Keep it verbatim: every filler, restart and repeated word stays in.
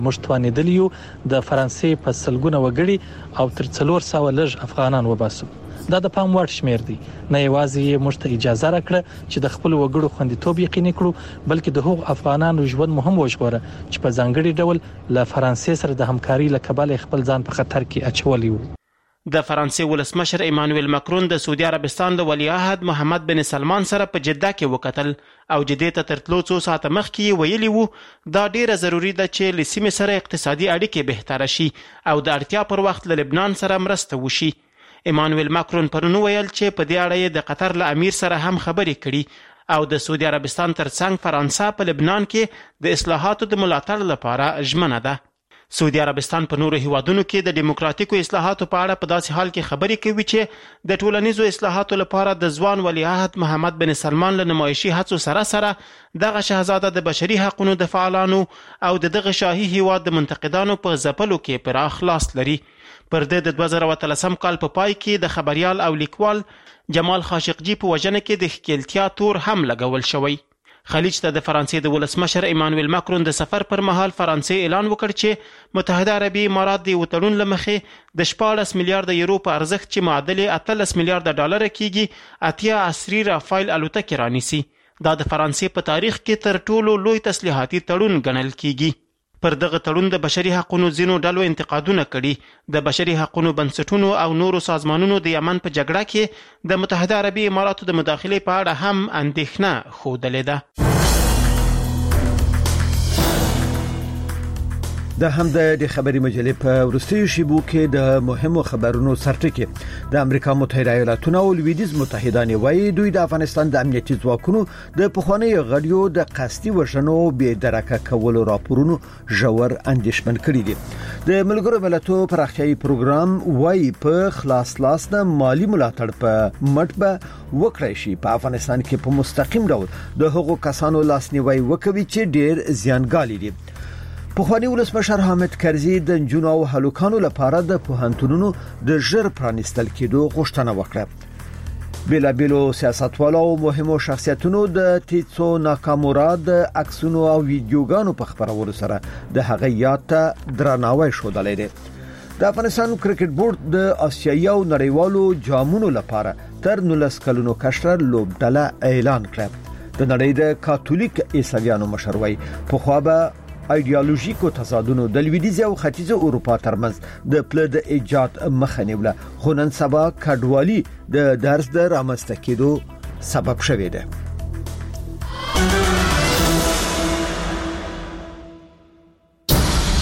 موږ توانېدلی یو د فرانسې په سلګونه وګړي او تر څلور سوه لږ افغانان وباسو. دا د پام وړ شمیر دی. نه یوازې موږ ته اجازه راکړه چې د خپل وګړو خوندیتوب یقیني کړو، بلکې د هغو افغانانو ژوند مهم وژغوره چې په ځانګړي ډول له فرانسې سره د همکاري له کبله خپل ځان په خطر کې اچولی وو. د فرانسې ولسمشر ایمانویل ماکرون د سعودي عربستان له ولیعهد محمد بن سلمان سره په جده کې وکتل او جدې ته تر تلو څو ساعته مخکې ویلي وو دا ډیره ضروري ده چې له سیمې سره اقتصادي اړیکې بهتره شي او د اړتیا پر وخت له لبنان سره مرسته وشي. ایمانویل ماکرون پرون ویل چې په دې اړه یې د قطر له امیر سره هم خبرې کړي او د سعودي عربستان ترڅنګ فرانسه په لبنان کې د اصلاحاتو د ملاتړ لپاره ژمنه ده. سعودي عربستان په نورو هیوادونو کې د دیموکراتیکو اصلاحاتو په اړه په داسې حال کې خبرې کوي چې د ټولنیزو اصلاحاتو لپاره د ځوان ولیعهد محمد بن سلمان له نمایشي هڅو سره سره دغه شهزاده د بشري حقوقو د فعالانو او د دغه شاهي هیواد د منتقدانو په ځپلو کې پراخ لاس لري. پر دې د دوه زره اتلسم کال په پای کې د خبريال او لیکوال جمال خاشقجي په وژنه کې د ښکیلتیا تور هم لګول شوی. خلیج ته د فرانسې د ولسمشر ایمانویل ماکرون د سفر پر مهال فرانسې اعلان وکړ چې متحده عربي امارات د وتړون لمخې د شپاړس میلیارډ یورو په ارزښت چې معادل اتلس میلیارډ ډالر کیږي اتیا عصري رافایل الوتکې رانیسي. دا د فرانسې په تاریخ کې تر ټولو لوی تسلیحاتي تړون ګڼل کیږي. پر دغه تړون د بشري حقوقو ځینو ډلو انتقادونه کړي. د بشري حقوقو بنسټونو او نورو سازمانونو د یمن په جګړه کې د متحده عربي اماراتو د مداخلې په اړه هم اندېښنه ښودلې ده. د هم د خبري مجلې په وروستیو شیبو کې د مهمو خبرونو سرټکی د امریکا متحده ایالاتونو او لویدیز متحدان وایي دوی د افغانستان د امنیتي ځواکونو د پخوانی غړیو د قصدي وژنو به درکه کولو راپورونو ژور اندېښمن کړي دي. د ملګرو ملتونو پراختیايي پروګرام وایي په خلاص لاس د مالی ملاتړ په مټبه وکړای شي په افغانستان کې په مستقیم ډول د هغو کسانو لاسنیوي وکوي چې ډیر زیانګالي دي. پخوانی ولسمشر حامد کرزي د جنونو او هلوکانو لپاره د پوهنتونونو د ژر پرانیستل کېدو غوښتنه وکړه. بلا بیلو سیاستوالو او مهمو شخصیتونو د تیتسو ناکامورا د عکسونو او ویډیوګانو په خبرولو سره د هغه یاد ته درناوی شودلې ده. د افغانستان کرکټ بورډ د آسیایي او نړیوالو جامونو لپاره تر نولس کلونو کشر لوبډله اعلان کړه. د نړۍ د کاتولیک عیسویانو مشروي په خوا به ایډیالوژیکو تضادونو د لویدیځ او ختیځ اروپا ترمنځ د پله د ایجاد مخه نیوله، خو نن سبا کډوالي د درس د رامنځته کېدو سبب شوې ده.